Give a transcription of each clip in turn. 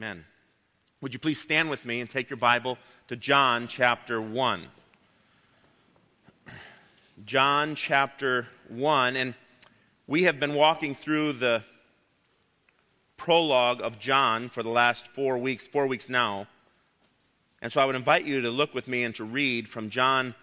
Amen. Would you please stand with me and take your Bible to John chapter 1. John chapter 1, and we have been walking through the prologue of John for the last 4 weeks now. And so I would invite you to look with me and to read from John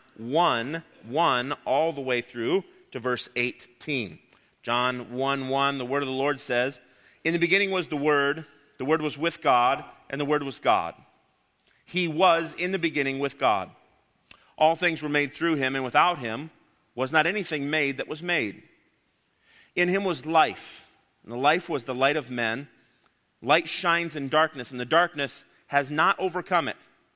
1:1 all the way through to verse 18. John 1:1, the word of the Lord says, "In the beginning was the Word was with God, and the Word was God. He was in the beginning with God. All things were made through him, and without him was not anything made that was made. In him was life, and the life was the light of men. Light shines in darkness, and the darkness has not overcome it.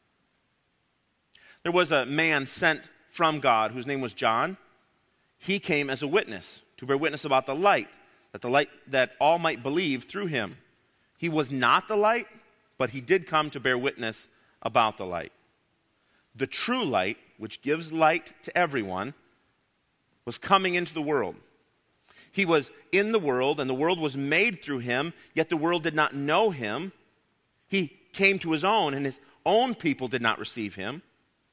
There was a man sent from God whose name was John. He came as a witness, to bear witness about the light, that all might believe through him. He was not the light, but he did come to bear witness about the light. The true light, which gives light to everyone, was coming into the world. He was in the world, and the world was made through him, yet the world did not know him. He came to his own, and his own people did not receive him.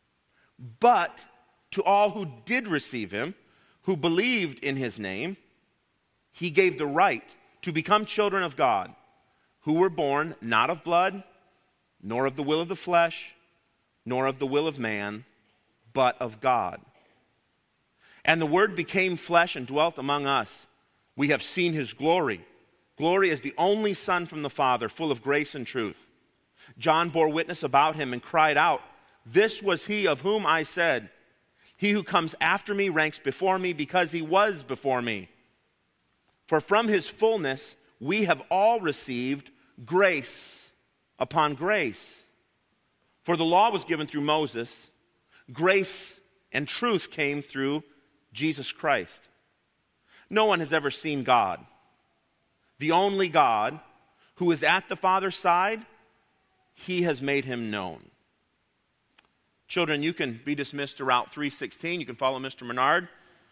But to all who did receive him, who believed in his name, he gave the right to become children of God, who were born not of blood, nor of the will of the flesh, nor of the will of man, but of God. And the Word became flesh and dwelt among us. We have seen his glory. Glory as the only Son from the Father, full of grace and truth. John bore witness about him and cried out, 'This was he of whom I said, he who comes after me ranks before me because he was before me.' For from his fullness we have all received grace upon grace. For the law was given through Moses, grace and truth came through Jesus Christ. No one has ever seen God. The only God who is at the Father's side, he has made him known." Children, you can be dismissed to Route 316. You can follow Mr. Menard.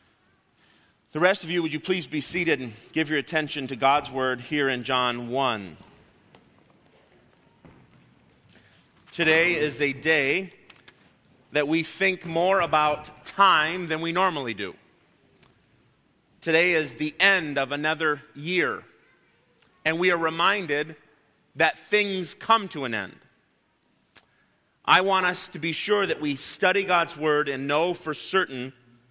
The rest of you, would you please be seated and give your attention to God's Word here in John 1. Today is a day that we think more about time than we normally do. Today is the end of another year, and we are reminded that things come to an end. I want us to be sure that we study God's Word and know for certain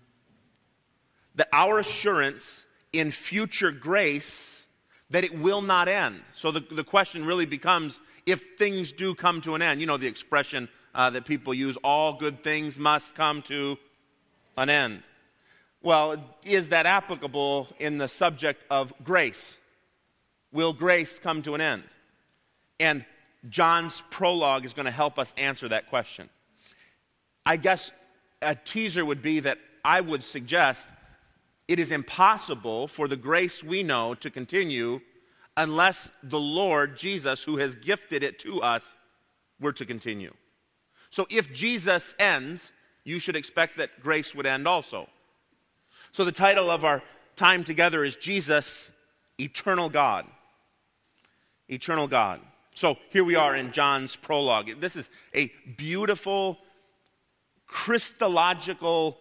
that our assurance in future grace, that it will not end. So the question really becomes, if things do come to an end, you know the expression that people use, all good things must come to an end. Well, is that applicable in the subject of grace? Will grace come to an end? And John's prologue is going to help us answer that question. I guess a teaser would be that I would suggest it is impossible for the grace we know to continue unless the Lord Jesus, who has gifted it to us, were to continue. So if Jesus ends, you should expect that grace would end also. So the title of our time together is Jesus, Eternal God. Eternal God. So here we are in John's prologue. This is a beautiful, Christological,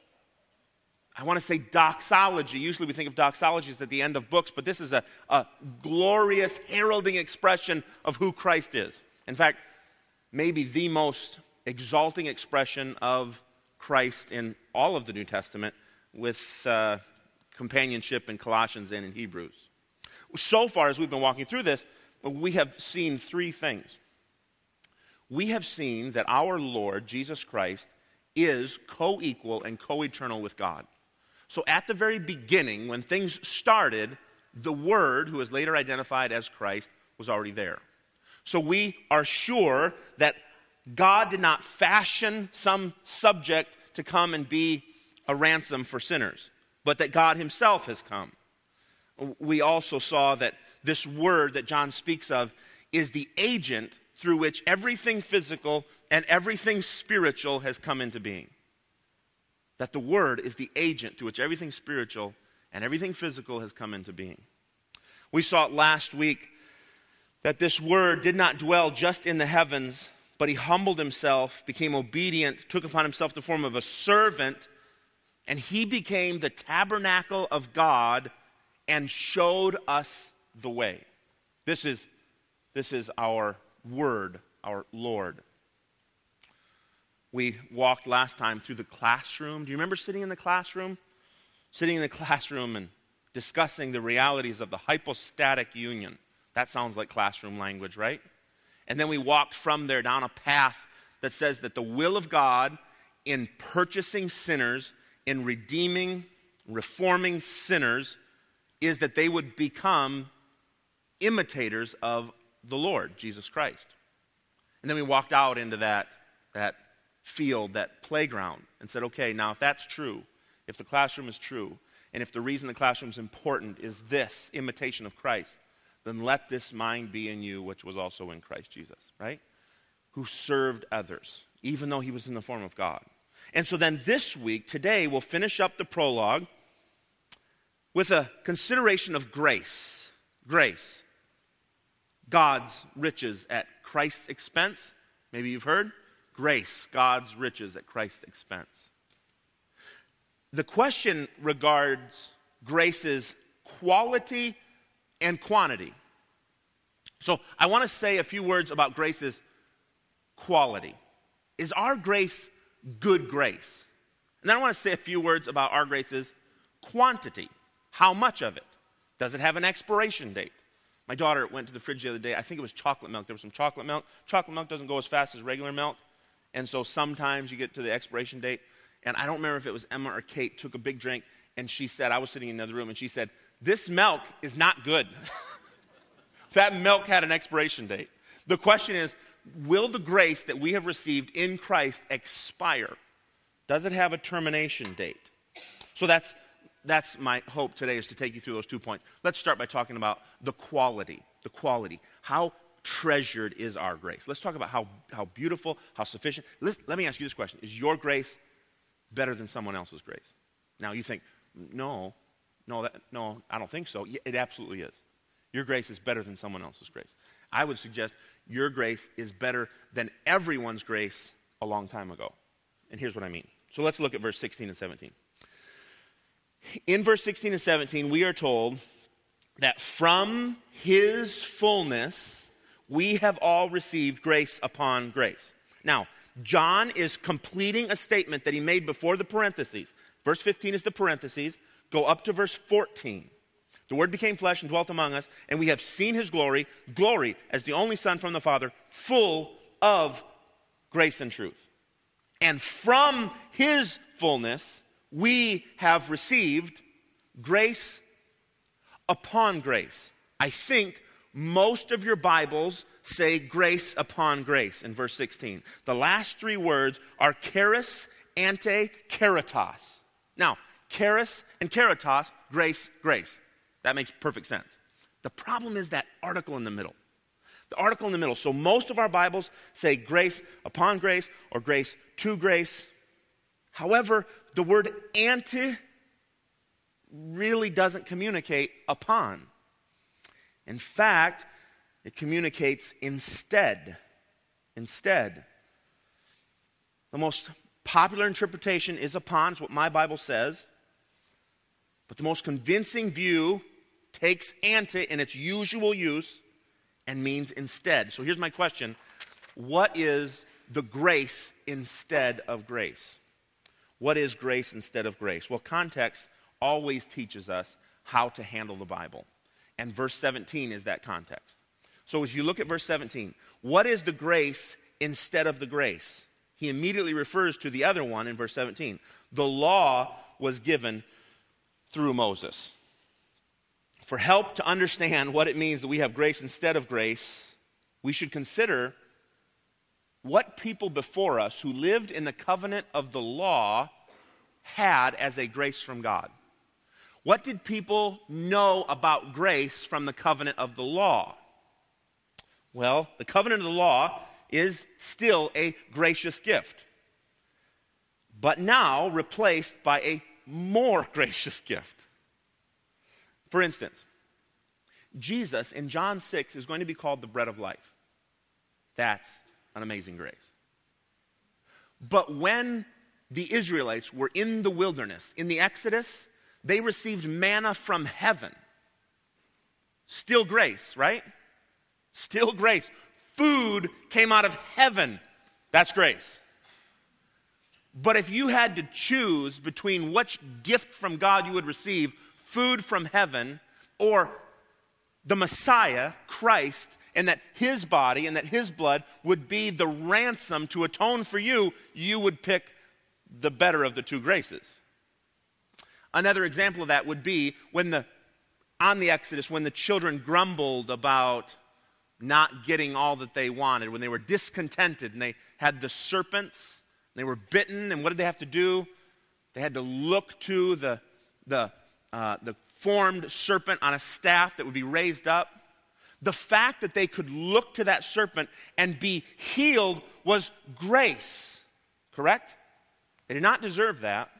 I want to say doxology. Usually we think of doxologies at the end of books, but this is a glorious heralding expression of who Christ is. In fact, maybe the most exalting expression of Christ in all of the New Testament, with companionship in Colossians and in Hebrews. So far, as we've been walking through this, we have seen three things. We have seen that our Lord, Jesus Christ, is co-equal and co-eternal with God. So at the very beginning, when things started, the Word, who is later identified as Christ, was already there. So we are sure that God did not fashion some subject to come and be a ransom for sinners, but that God himself has come. We also saw that this Word that John speaks of is the agent through which everything physical and everything spiritual has come into being. That the Word is the agent through which everything spiritual and everything physical has come into being. We saw it last week that this Word did not dwell just in the heavens, but he humbled himself, became obedient, took upon himself the form of a servant, and he became the tabernacle of God and showed us the way. This is our Word, our Lord. We walked last time through the classroom. Do you remember sitting in the classroom? Sitting in the classroom and discussing the realities of the hypostatic union. That sounds like classroom language, right? And then we walked from there down a path that says that the will of God in purchasing sinners, in redeeming, reforming sinners, is that they would become imitators of the Lord, Jesus Christ. And then we walked out into that field, that playground, and said, okay, now if that's true, if the classroom is true, and if the reason the classroom is important is this imitation of Christ, then let this mind be in you, which was also in Christ Jesus, right? Who served others, even though he was in the form of God. And so then this week, today, we'll finish up the prologue with a consideration of grace. Grace. God's riches at Christ's expense. Maybe you've heard. Grace, God's riches at Christ's expense. The question regards grace's quality and quantity. So I want to say a few words about grace's quality. Is our grace good grace? And then I want to say a few words about our grace's quantity. How much of it? Does it have an expiration date? My daughter went to the fridge the other day. I think it was chocolate milk. There was some chocolate milk. Chocolate milk doesn't go as fast as regular milk. And so sometimes you get to the expiration date. And I don't remember if it was Emma or Kate took a big drink. And she said, I was sitting in another room, and she said, this milk is not good. That milk had an expiration date. The question is, will the grace that we have received in Christ expire? Does it have a termination date? So that's my hope today, is to take you through those 2 points. Let's start by talking about the quality. The quality. How treasured is our grace? Let's talk about how beautiful, how sufficient. Let me ask you this question. Is your grace better than someone else's grace? Now you think, no, I don't think so. Yeah, it absolutely is. Your grace is better than someone else's grace. I would suggest your grace is better than everyone's grace a long time ago. And here's what I mean. So let's look at verse 16 and 17. In verse 16 and 17, we are told that from his fullness we have all received grace upon grace. Now, John is completing a statement that he made before the parentheses. Verse 15 is the parentheses. Go up to verse 14. The Word became flesh and dwelt among us, and we have seen his glory as the only Son from the Father, full of grace and truth. And from his fullness we have received grace upon grace. I think most of your Bibles say grace upon grace in verse 16. The last three words are charis, ante, keratos. Now, charis and keratos, grace, grace. That makes perfect sense. The problem is that article in the middle. The article in the middle. So most of our Bibles say grace upon grace or grace to grace. However, the word ante really doesn't communicate upon. In fact, it communicates instead. Instead. The most popular interpretation is upon, is what my Bible says. But the most convincing view takes ante in its usual use and means instead. So here's my question. What is the grace instead of grace? What is grace instead of grace? Well, context always teaches us how to handle the Bible. And verse 17 is that context. So as you look at verse 17, what is the grace instead of the grace? He immediately refers to the other one in verse 17. The law was given through Moses. For help to understand what it means that we have grace instead of grace, we should consider what people before us who lived in the covenant of the law had as a grace from God. What did people know about grace from the covenant of the law? Well, the covenant of the law is still a gracious gift, but now replaced by a more gracious gift. For instance, Jesus, in John 6, is going to be called the bread of life. That's an amazing grace. But when the Israelites were in the wilderness, in the Exodus, they received manna from heaven. Still grace, right? Still grace. Food came out of heaven. That's grace. But if you had to choose between which gift from God you would receive, food from heaven or the Messiah, Christ, and that his body and that his blood would be the ransom to atone for you, you would pick the better of the two graces. Another example of that would be on the Exodus, when the children grumbled about not getting all that they wanted, when they were discontented and they had the serpents, and they were bitten, and what did they have to do? They had to look to the formed serpent on a staff that would be raised up. The fact that they could look to that serpent and be healed was grace, correct? They did not deserve that.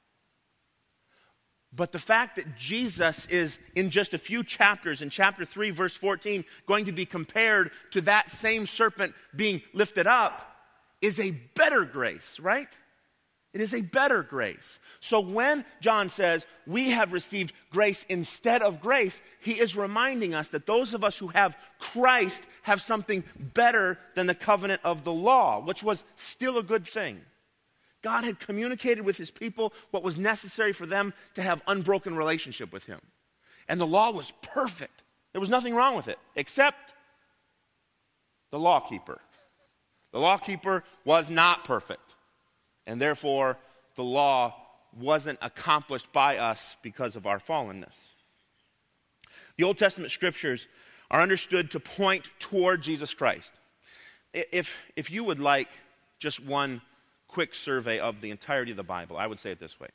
But the fact that Jesus is, in just a few chapters, in chapter 3, verse 14, going to be compared to that same serpent being lifted up is a better grace, right? It is a better grace. So when John says we have received grace instead of grace, he is reminding us that those of us who have Christ have something better than the covenant of the law, which was still a good thing. God had communicated with his people what was necessary for them to have unbroken relationship with him. And the law was perfect. There was nothing wrong with it, except the lawkeeper. The lawkeeper was not perfect. And therefore, the law wasn't accomplished by us because of our fallenness. The Old Testament scriptures are understood to point toward Jesus Christ. If you would like just one quick survey of the entirety of the Bible, I would say it this way.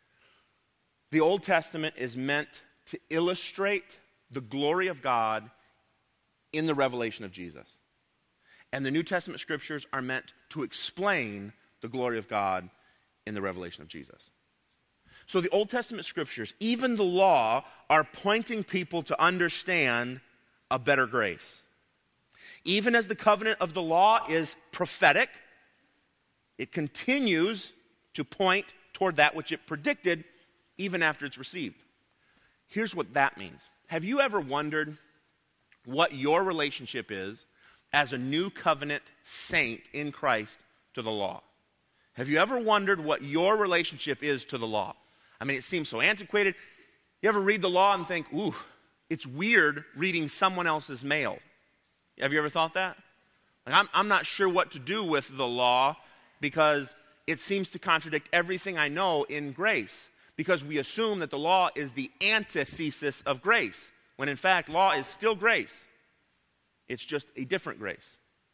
The Old Testament is meant to illustrate the glory of God in the revelation of Jesus. And the New Testament scriptures are meant to explain the glory of God in the revelation of Jesus. So the Old Testament scriptures, even the law, are pointing people to understand a better grace. Even as the covenant of the law is prophetic, it continues to point toward that which it predicted even after it's received. Here's what that means. Have you ever wondered what your relationship is as a new covenant saint in Christ to the law? Have you ever wondered what your relationship is to the law? I mean, it seems so antiquated. You ever read the law and think, ooh, it's weird reading someone else's mail? Have you ever thought that? Like, I'm not sure what to do with the law because it seems to contradict everything I know in grace. Because we assume that the law is the antithesis of grace, when in fact, law is still grace. It's just a different grace.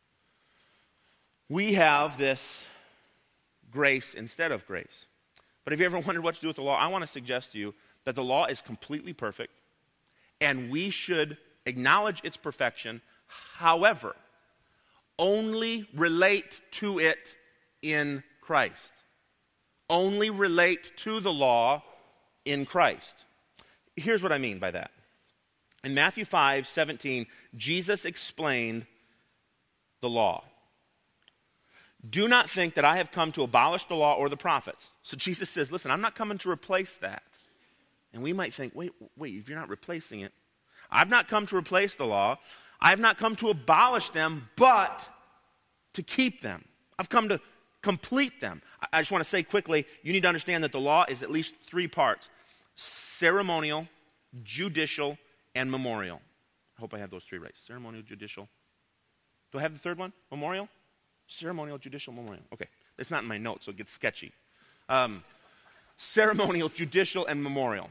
We have this grace instead of grace. But have you ever wondered what to do with the law? I want to suggest to you that the law is completely perfect, and we should acknowledge its perfection. However, only relate to it in Christ. Only relate to the law in Christ. Here's what I mean by that. In Matthew 5:17, Jesus explained the law. Do not think that I have come to abolish the law or the prophets. So Jesus says, listen, I'm not coming to replace that. And we might think, wait, if you're not replacing it. I've not come to replace the law. I have not come to abolish them, but to keep them. I've come to complete them. I just want to say quickly, you need to understand that the law is at least three parts: ceremonial, judicial, and memorial. I hope I have those three right. Ceremonial, judicial. Do I have the third one? Memorial? Ceremonial, judicial, memorial. Okay, it's not in my notes, so it gets sketchy. Ceremonial, judicial, and memorial.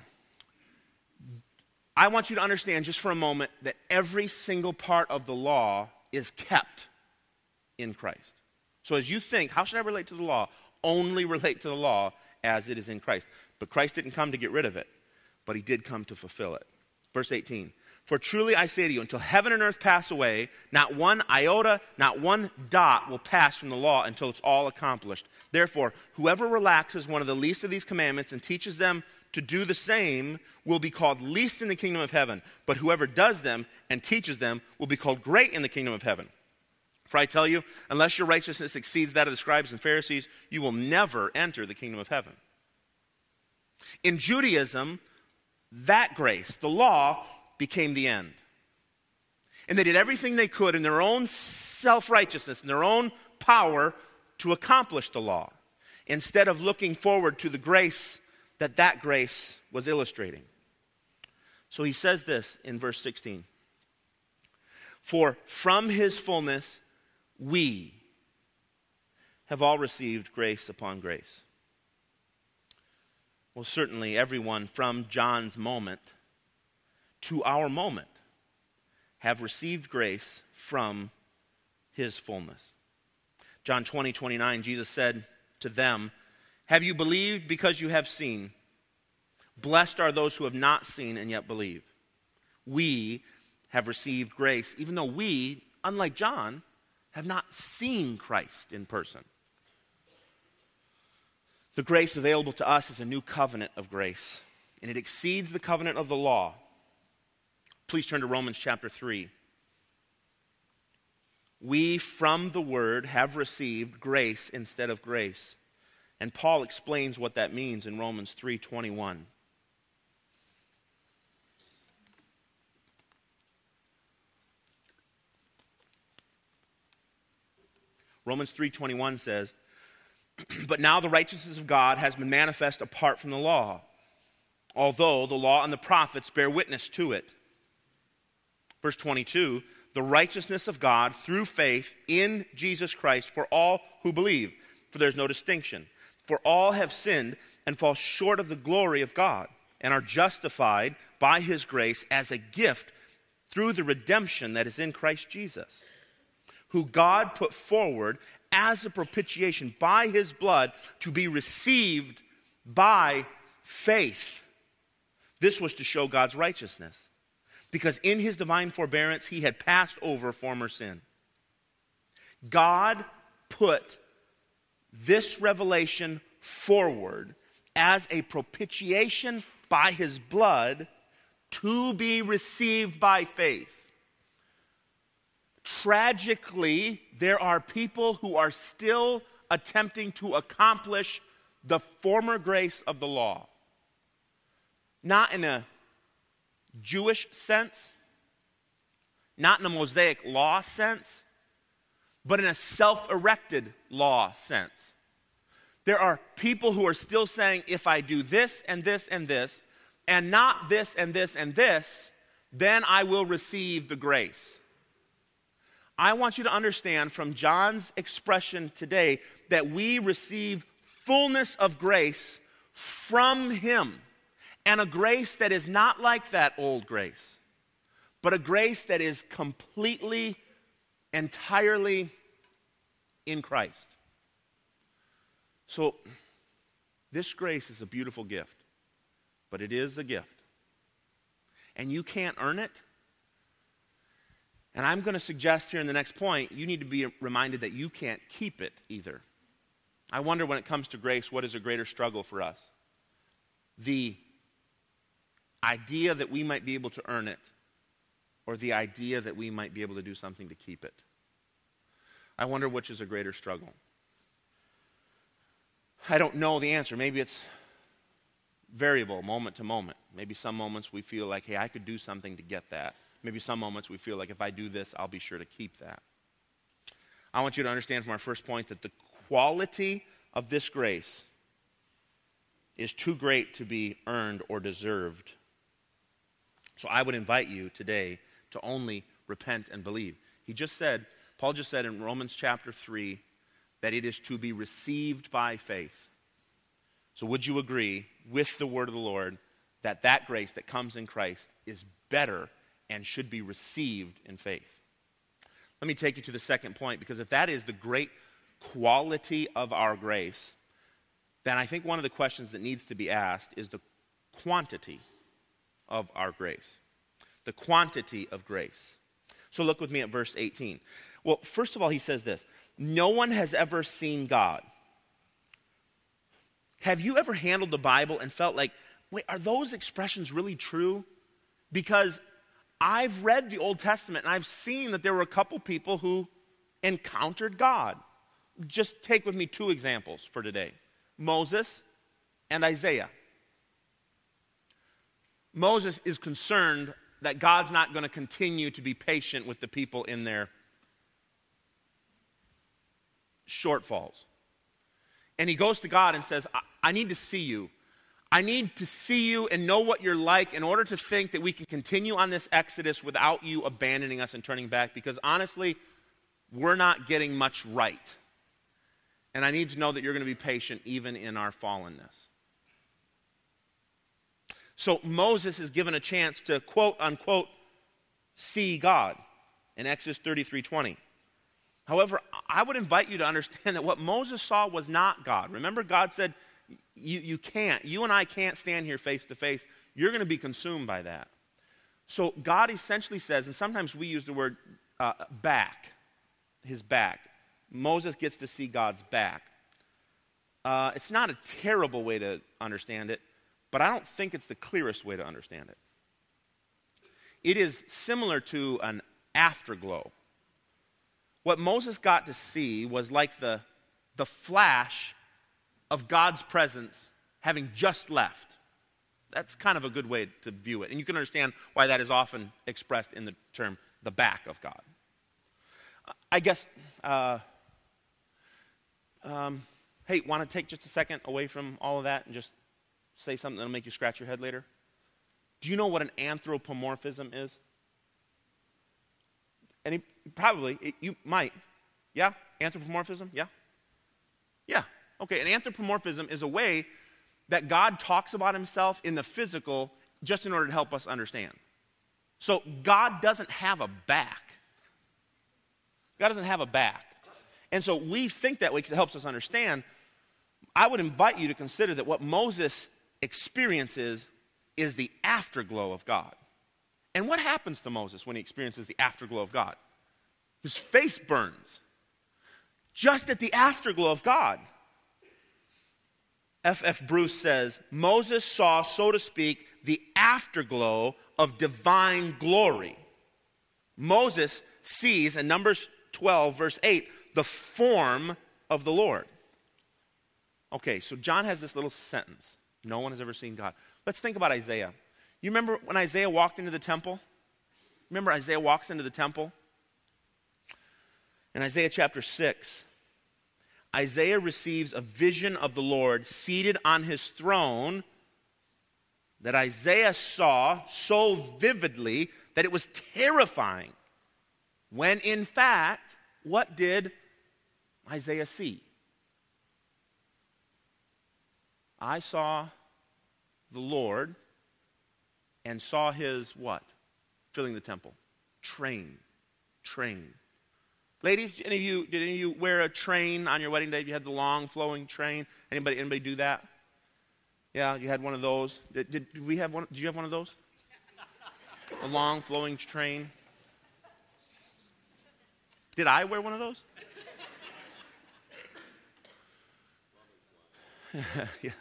I want you to understand just for a moment that every single part of the law is kept in Christ. So as you think, how should I relate to the law? Only relate to the law as it is in Christ. But Christ didn't come to get rid of it, but he did come to fulfill it. Verse 18. For truly I say to you, until heaven and earth pass away, not one iota, not one dot will pass from the law until it's all accomplished. Therefore, whoever relaxes one of the least of these commandments and teaches them to do the same will be called least in the kingdom of heaven, but whoever does them and teaches them will be called great in the kingdom of heaven. For I tell you, unless your righteousness exceeds that of the scribes and Pharisees, you will never enter the kingdom of heaven. In Judaism, that grace, the law, became the end. And they did everything they could in their own self-righteousness, in their own power, to accomplish the law, instead of looking forward to the grace that grace was illustrating. So he says this in verse 16. For from his fullness we have all received grace upon grace. Well, certainly everyone from John's moment to our moment have received grace from his fullness. John 20:29, Jesus said to them, have you believed because you have seen? Blessed are those who have not seen and yet believe. We have received grace, even though we, unlike John, have not seen Christ in person. The grace available to us is a new covenant of grace, and it exceeds the covenant of the law. Please turn to Romans chapter 3. We, from the word, have received grace instead of grace. And Paul explains what that means in Romans 3:21. Romans 3:21 says, but now the righteousness of God has been manifest apart from the law, although the law and the prophets bear witness to it. Verse 22, the righteousness of God through faith in Jesus Christ for all who believe, for there's no distinction. For all have sinned and fall short of the glory of God, and are justified by his grace as a gift through the redemption that is in Christ Jesus, who God put forward as a propitiation by his blood to be received by faith. This was to show God's righteousness, because in his divine forbearance he had passed over former sin. God put this revelation forward as a propitiation by his blood to be received by faith. Tragically, there are people who are still attempting to accomplish the former grace of the law. Not in a Jewish sense, not in a Mosaic law sense, but in a self-erected law sense. There are people who are still saying, if I do this and this and this, and not this and this and this, then I will receive the grace. I want you to understand from John's expression today that we receive fullness of grace from him, and a grace that is not like that old grace, but a grace that is completely, entirely in Christ. So, this grace is a beautiful gift, but it is a gift. And you can't earn it. And I'm going to suggest here in the next point, you need to be reminded that you can't keep it either. I wonder when it comes to grace, what is a greater struggle for us? The idea that we might be able to earn it, or the idea that we might be able to do something to keep it. I wonder which is a greater struggle. I don't know the answer. Maybe it's variable, moment to moment. Maybe some moments we feel like, hey, I could do something to get that. Maybe some moments we feel like if I do this, I'll be sure to keep that. I want you to understand from our first point that the quality of this grace is too great to be earned or deserved. So I would invite you today to only repent and believe. Paul just said in Romans chapter 3 that it is to be received by faith. So would you agree with the word of the Lord that that grace that comes in Christ is better and should be received in faith? Let me take you to the second point, because if that is the great quality of our grace, then I think one of the questions that needs to be asked is the quantity of our grace. The quantity of grace. So look with me at verse 18. Well, first of all, he says this: no one has ever seen God. Have you ever handled the Bible and felt like, wait, are those expressions really true? Because I've read the Old Testament and I've seen that there were a couple people who encountered God. Just take with me two examples for today. Moses and Isaiah. Moses is concerned that God's not going to continue to be patient with the people in their shortfalls. And he goes to God and says, I need to see you. I need to see you and know what you're like in order to think that we can continue on this exodus without you abandoning us and turning back, because honestly, we're not getting much right. And I need to know that you're going to be patient even in our fallenness. So Moses is given a chance to, quote unquote, see God in Exodus 33:20. However, I would invite you to understand that what Moses saw was not God. Remember, God said, you and I can't stand here face to face. You're going to be consumed by that. So God essentially says, and sometimes we use the word back, his back. Moses gets to see God's back. It's not a terrible way to understand it, but I don't think it's the clearest way to understand it. It is similar to an afterglow. What Moses got to see was like the flash of God's presence having just left. That's kind of a good way to view it. And you can understand why that is often expressed in the term, the back of God. I guess, hey, want to take just a second away from all of that and just say something that'll make you scratch your head later? Do you know what an anthropomorphism is? You might. Yeah? Anthropomorphism? Yeah? Yeah. Okay, an anthropomorphism is a way that God talks about himself in the physical just in order to help us understand. So God doesn't have a back. God doesn't have a back. And so we think that way because it helps us understand. I would invite you to consider that what Moses experiences is the afterglow of God. And what happens to Moses when he experiences the afterglow of God? His face burns. Just at the afterglow of God. F.F. Bruce says, Moses saw, so to speak, the afterglow of divine glory. Moses sees, in Numbers 12, verse 8, the form of the Lord. Okay, so John has this little sentence. No one has ever seen God. Let's think about Isaiah. You remember when Isaiah walked into the temple? Remember Isaiah walks into the temple? In Isaiah chapter 6, Isaiah receives a vision of the Lord seated on his throne that Isaiah saw so vividly that it was terrifying. When in fact, what did Isaiah see? I saw the Lord and saw his what? Filling the temple. Train. Ladies, did any of you wear a train on your wedding day? You had the long flowing train. Anybody do that? Yeah, you had one of those. Did we have one? Did you have one of those? A long flowing train. Did I wear one of those? Yeah.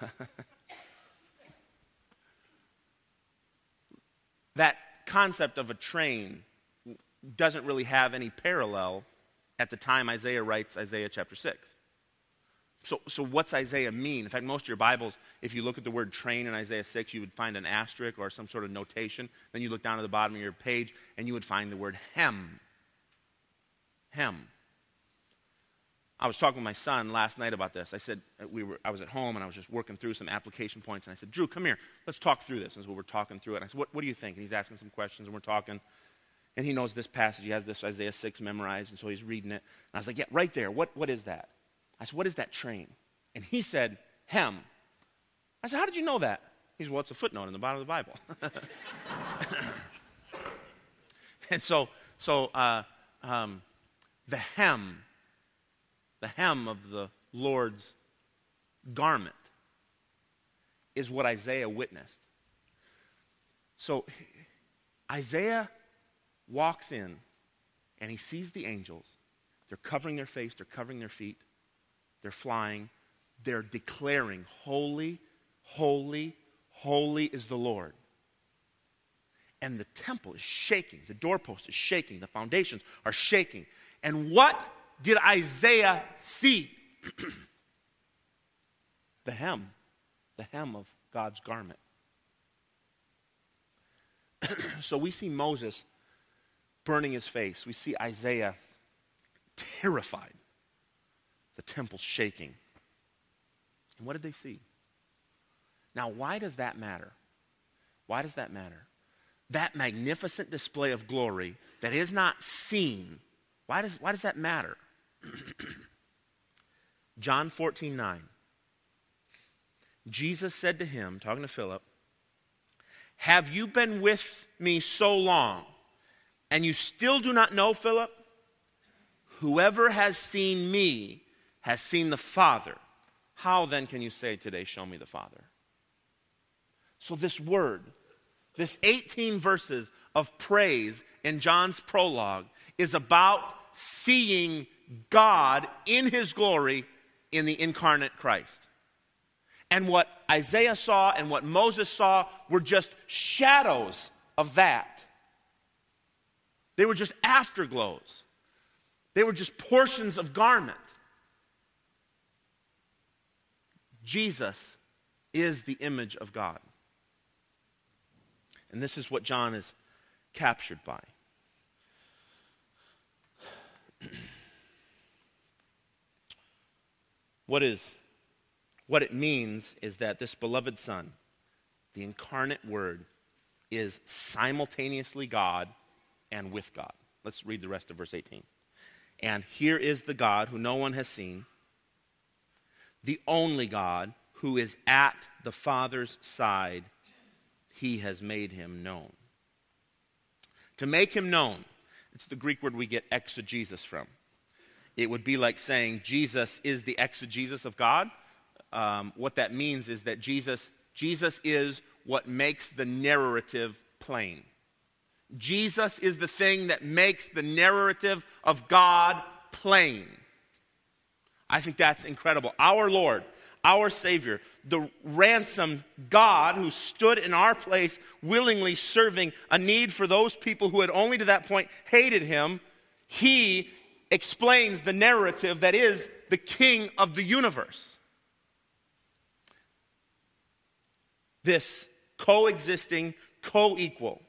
That concept of a train doesn't really have any parallel at the time Isaiah writes Isaiah chapter 6. So what's Isaiah mean? In fact, most of your Bibles, if you look at the word train in Isaiah 6, you would find an asterisk or some sort of notation. Then you look down at the bottom of your page, and you would find the word hem. Hem. I was talking with my son last night about this. I said, I was at home, and I was just working through some application points, and I said, Drew, come here. Let's talk through this. And so we're talking through it. And I said, what do you think? And he's asking some questions, and we're talking. And he knows this passage. He has this Isaiah 6 memorized, and so he's reading it. And I was like, yeah, right there. What is that? I said, what is that train? And he said, hem. I said, how did you know that? He said, well, it's a footnote in the bottom of the Bible. And so the hem of the Lord's garment is what Isaiah witnessed. So Isaiah walks in and he sees the angels. They're covering their face, they're covering their feet, they're flying, they're declaring, holy, holy, holy is the Lord. And the temple is shaking. The doorpost is shaking. The foundations are shaking. And what did Isaiah see? The hem of God's garment. So we see Moses burning his face. We see Isaiah terrified. The temple shaking. And what did they see? Now, why does that matter? Why does that matter? That magnificent display of glory that is not seen, why does that matter? John 14:9. Jesus said to him, talking to Philip, "Have you been with me so long, and you still do not know, Philip? Whoever has seen me has seen the Father. How then can you say today, 'Show me the Father'?" So this word, this 18 verses of praise in John's prologue is about seeing God in his glory in the incarnate Christ. And what Isaiah saw and what Moses saw were just shadows of that. They were just afterglows. They were just portions of garment. Jesus is the image of God. And this is what John is captured by. What it means is that this beloved Son, the incarnate Word, is simultaneously God and with God. Let's read the rest of verse 18. "And here is the God who no one has seen, the only God who is at the Father's side. He has made him known." To make him known, it's the Greek word we get exegesis from. It would be like saying Jesus is the exegesis of God. What that means is that Jesus is what makes the narrative plain. Jesus is the thing that makes the narrative of God plain. I think that's incredible. Our Lord, our Savior, the ransomed God who stood in our place, willingly serving a need for those people who had only to that point hated him, he explains the narrative that is the King of the universe. This coexisting, co-equal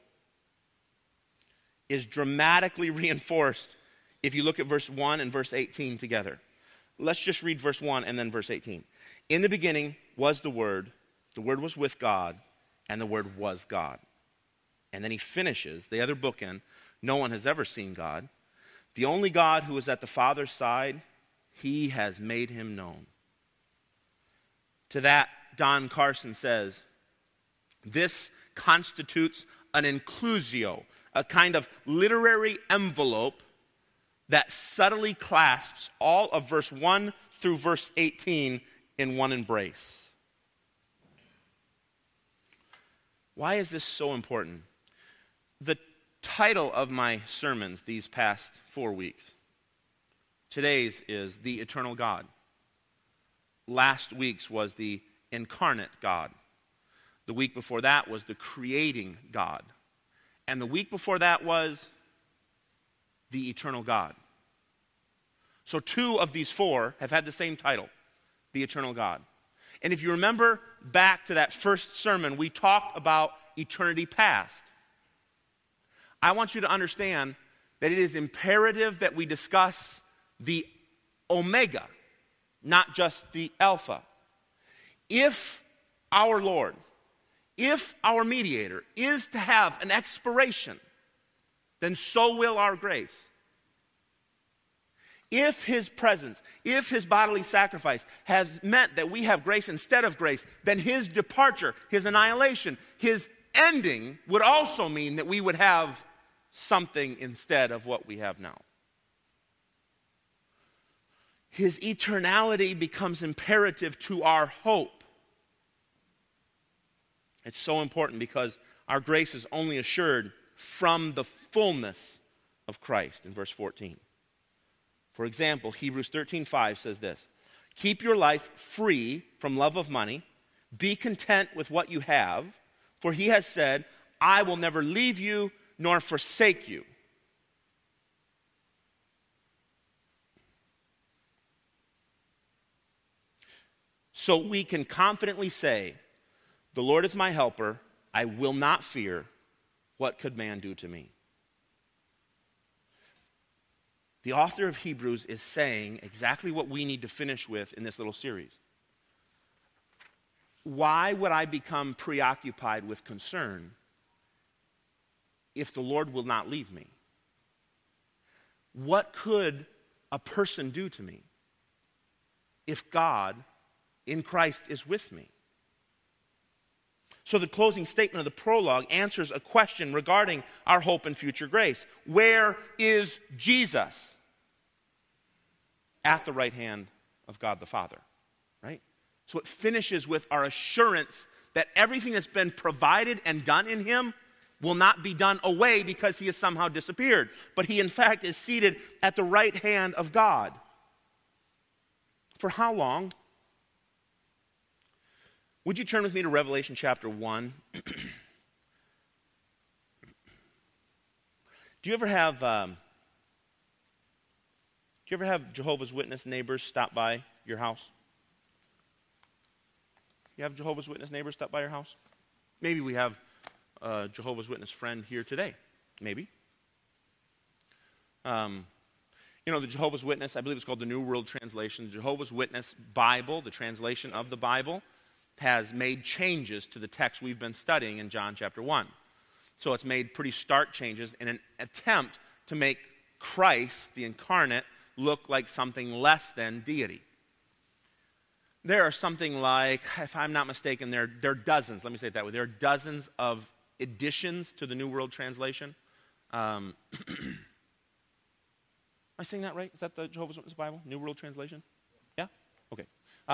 is dramatically reinforced if you look at verse 1 and verse 18 together. Let's just read verse 1 and then verse 18. "In the beginning was the Word was with God, and the Word was God." And then he finishes, the other bookend, "No one has ever seen God. The only God who is at the Father's side, he has made him known." To that, Don Carson says, "This constitutes an inclusio, a kind of literary envelope that subtly clasps all of verse 1 through verse 18 in one embrace." Why is this so important? The title of my sermons these past 4 weeks, today's is The Eternal God. Last week's was The Incarnate God. The week before that was The Creating God. And the week before that was The Eternal God. So 2 of these 4 have had the same title, The Eternal God. And if you remember back to that first sermon, we talked about eternity past. I want you to understand that it is imperative that we discuss the Omega, not just the Alpha. If our Lord, if our mediator is to have an expiration, then so will our grace. If his presence, if his bodily sacrifice has meant that we have grace instead of grace, then his departure, his annihilation, his ending would also mean that we would have something instead of what we have now. His eternality becomes imperative to our hope. It's so important because our grace is only assured from the fullness of Christ in verse 14. For example, Hebrews 13:5 says this, "Keep your life free from love of money, Be content with what you have, for he has said, I will never leave you nor forsake you. So we can confidently say, the Lord is my helper, I will not fear. What could man do to me? The author of Hebrews is saying exactly what we need to finish with in this little series. Why would I become preoccupied with concern if the Lord will not leave me? What could a person do to me if God in Christ is with me? So the closing statement of the prologue answers a question regarding our hope and future grace. Where is Jesus? At the right hand of God the Father, right? So it finishes with our assurance that everything that's been provided and done in him will not be done away because he has somehow disappeared. But he, in fact, is seated at the right hand of God. For how long? Would you turn with me to Revelation chapter 1? Do you ever have Jehovah's Witness neighbors stop by your house? You have Jehovah's Witness neighbors stop by your house? Maybe we have a Jehovah's Witness friend here today. Maybe. The Jehovah's Witness, I believe it's called the New World Translation. The Jehovah's Witness Bible, the translation of the Bible, has made changes to the text we've been studying in John chapter 1. So it's made pretty stark changes in an attempt to make Christ, the incarnate, look like something less than deity. There are something like, if I'm not mistaken, there are dozens, let me say it that way, there are dozens of additions to the New World Translation. Am I saying that right? Is that the Jehovah's Witness Bible? New World Translation? Yeah? Okay.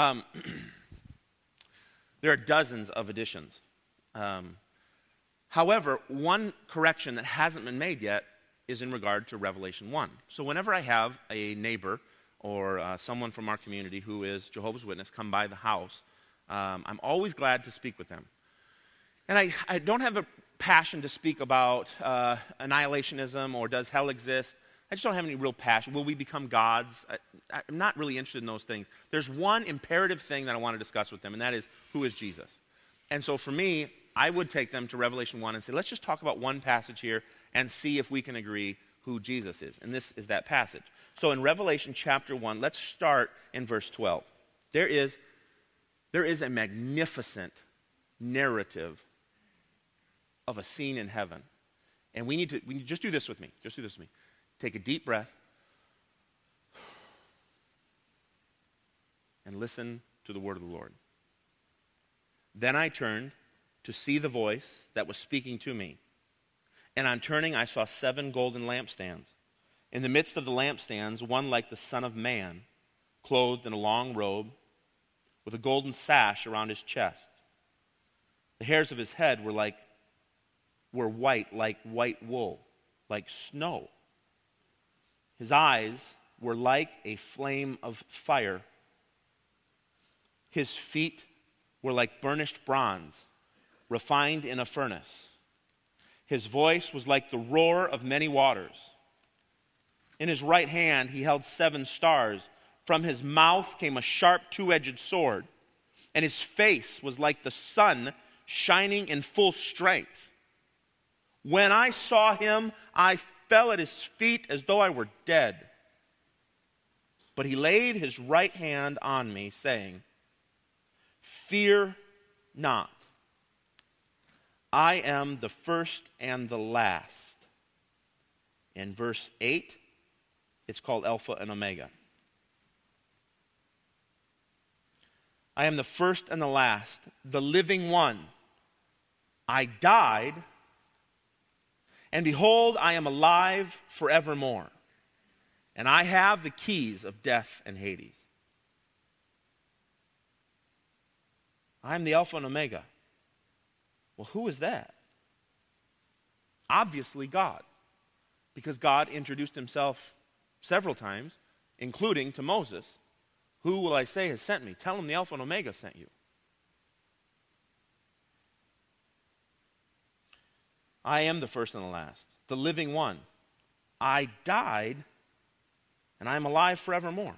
There are dozens of additions. However, one correction that hasn't been made yet is in regard to Revelation 1. So whenever I have a neighbor or someone from our community who is Jehovah's Witness come by the house, I'm always glad to speak with them. And I don't have a passion to speak about annihilationism or does hell exist. I just don't have any real passion. Will we become gods? I'm not really interested in those things. There's one imperative thing that I want to discuss with them, and that is, who is Jesus? And so for me, I would take them to Revelation 1 and say, let's just talk about one passage here and see if we can agree who Jesus is. And this is that passage. So in Revelation chapter 1, let's start in verse 12. There is a magnificent narrative of a scene in heaven. And we need to just do this with me. Just do this with me. Take a deep breath and listen to the word of the Lord. Then I turned to see the voice that was speaking to me. And on turning, I saw 7 golden lampstands. In the midst of the lampstands, one like the Son of Man, clothed in a long robe, with a golden sash around his chest. The hairs of his head were white like white wool, like snow. His eyes were like a flame of fire. His feet were like burnished bronze, refined in a furnace. His voice was like the roar of many waters. In his right hand he held 7 stars. From his mouth came a sharp 2-edged sword, and his face was like the sun shining in full strength. When I saw him, I fell at his feet as though I were dead. But he laid his right hand on me, saying, Fear not. I am the first and the last. In verse 8, it's called Alpha and Omega. I am the first and the last, the living one. I died, and behold, I am alive forevermore. And I have the keys of death and Hades. I am the Alpha and Omega. Well, who is that? Obviously God. Because God introduced himself several times, including to Moses. Who will I say has sent me? Tell him the Alpha and Omega sent you. I am the first and the last, the living one. I died, and I am alive forevermore.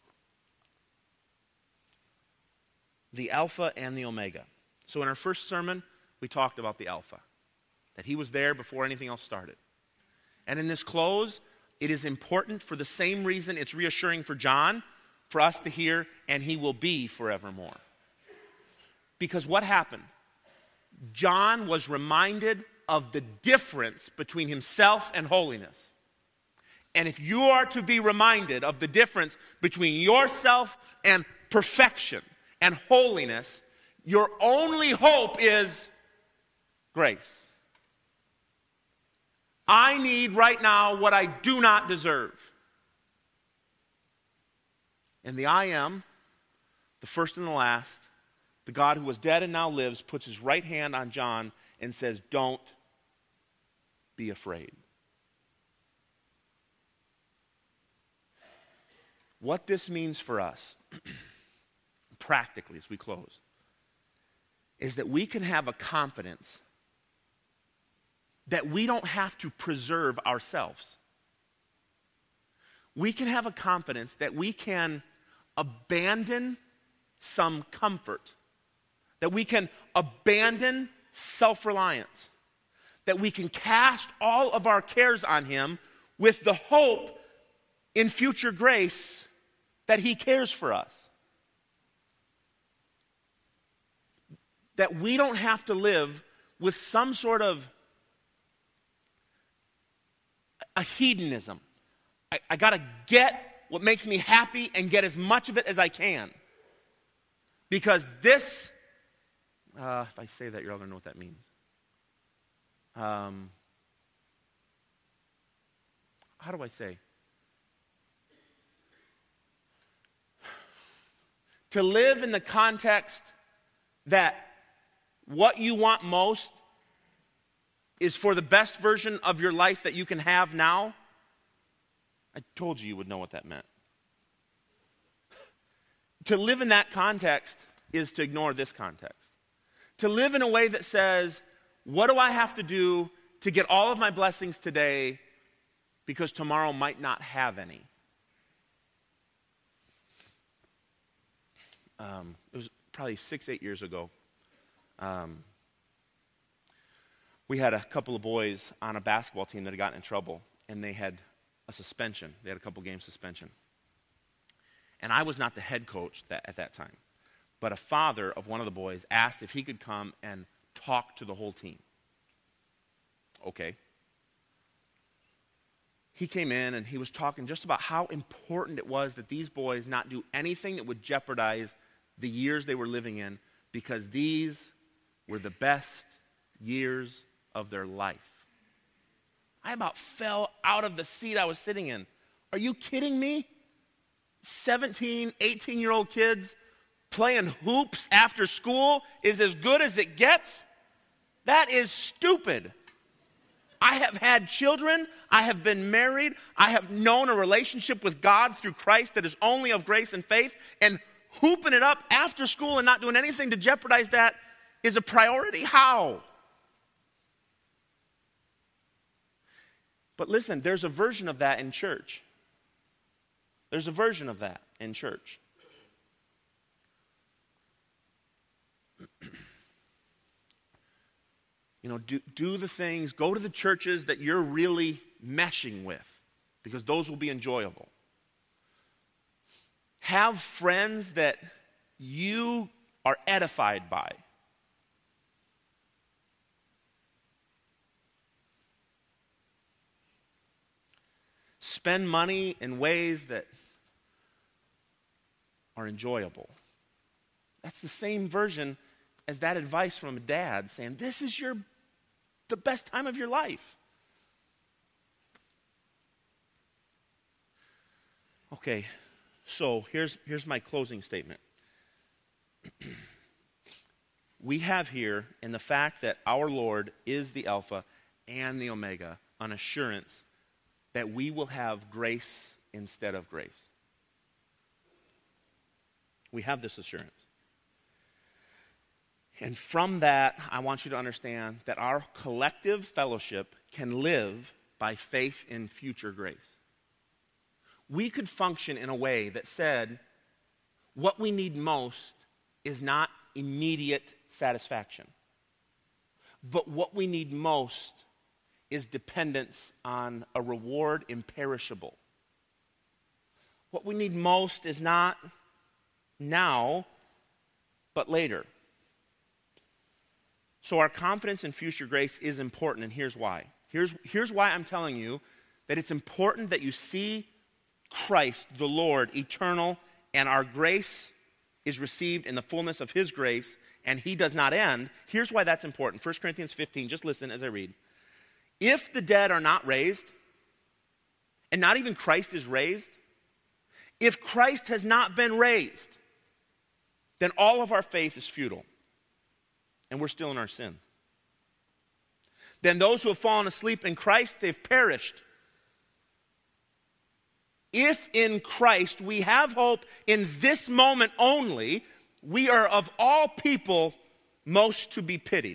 The Alpha and the Omega. So in our first sermon, we talked about the Alpha, that he was there before anything else started. And in this close, it is important for the same reason it's reassuring for John, for us to hear, and he will be forevermore. Because what happened? John was reminded of the difference between himself and holiness. And if you are to be reminded of the difference between yourself and perfection and holiness, your only hope is grace. I need right now what I do not deserve. And the I am, the first and the last, the God who was dead and now lives, puts his right hand on John and says, don't be afraid. What this means for us, practically as we close, is that we can have a confidence that we don't have to preserve ourselves. We can have a confidence that we can abandon some comfort, that we can abandon self-reliance, that we can cast all of our cares on him with the hope in future grace that he cares for us. That we don't have to live with some sort of a hedonism. I got to get what makes me happy and get as much of it as I can. Because this, if I say that, you're all going to know what that means. How do I say? To live in the context that what you want most is for the best version of your life that you can have now, I told you would know what that meant. To live in that context is to ignore this context. To live in a way that says, what do I have to do to get all of my blessings today because tomorrow might not have any? It was probably 6-8 years ago. We had a couple of boys on a basketball team that had gotten in trouble, and they had a suspension. They had a couple game suspension. And I was not the head coach at that time. But a father of one of the boys asked if he could come and talk to the whole team. Okay. He came in and he was talking just about how important it was that these boys not do anything that would jeopardize the years they were living in, because these were the best years of their life. I about fell out of the seat I was sitting in. Are you kidding me? 17, 18-year-old kids playing hoops after school is as good as it gets? That is stupid. I have had children. I have been married. I have known a relationship with God through Christ that is only of grace and faith. And hooping it up after school and not doing anything to jeopardize that is a priority? How? But listen, there's a version of that in church. There's a version of that in church. You know, do the things, go to the churches that you're really meshing with, because those will be enjoyable. Have friends that you are edified by. Spend money in ways that are enjoyable. That's the same version as that advice from a dad saying, this is the best time of your life. Okay, so here's my closing statement. We have here, in the fact that our Lord is the Alpha and the Omega, an assurance that we will have grace instead of grace. We have this assurance. And from that, I want you to understand that our collective fellowship can live by faith in future grace. We could function in a way that said, what we need most is not immediate satisfaction, but what we need most is dependence on a reward imperishable. What we need most is not now, but later. So our confidence in future grace is important, and here's why. Here's why I'm telling you that it's important that you see Christ, the Lord, eternal, and our grace is received in the fullness of his grace, and he does not end. Here's why that's important. 1 Corinthians 15, just listen as I read. If the dead are not raised, and not even Christ is raised, if Christ has not been raised, then all of our faith is futile, and we're still in our sin. Then those who have fallen asleep in Christ, they've perished. If in Christ we have hope in this moment only, we are of all people most to be pitied.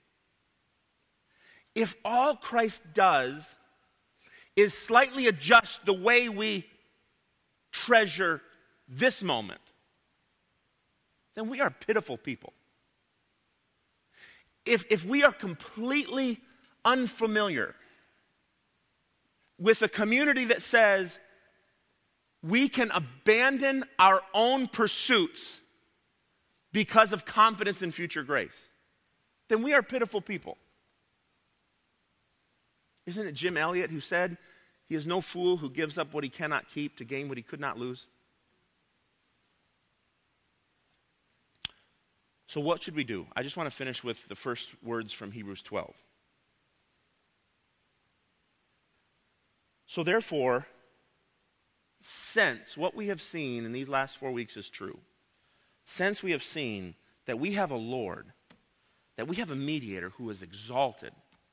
If all Christ does is slightly adjust the way we treasure this moment, then we are pitiful people. If we are completely unfamiliar with a community that says we can abandon our own pursuits because of confidence in future grace, then we are pitiful people. Isn't it Jim Elliot who said, "He is no fool who gives up what he cannot keep to gain what he could not lose"? So what should we do? I just want to finish with the first words from Hebrews 12. So therefore, since what we have seen in these last 4 weeks is true, since we have seen that we have a Lord, that we have a mediator who is exalted,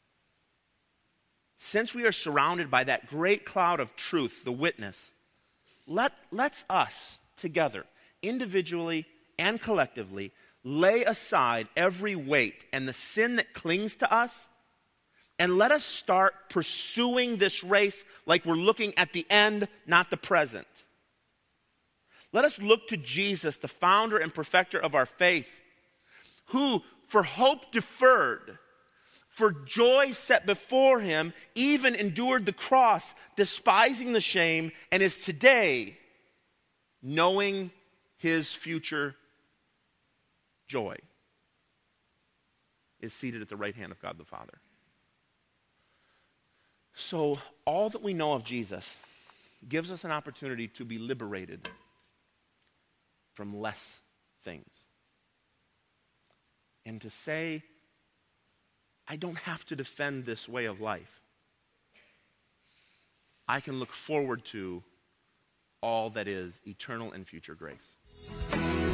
since we are surrounded by that great cloud of truth, the witness, let's us together, individually and collectively, lay aside every weight and the sin that clings to us, and let us start pursuing this race like we're looking at the end, not the present. Let us look to Jesus, the founder and perfecter of our faith, who, for hope deferred, for joy set before him, even endured the cross, despising the shame, and is today, knowing his future joy, is seated at the right hand of God the Father. So all that we know of Jesus gives us an opportunity to be liberated from less things. And to say, I don't have to defend this way of life. I can look forward to all that is eternal and future grace.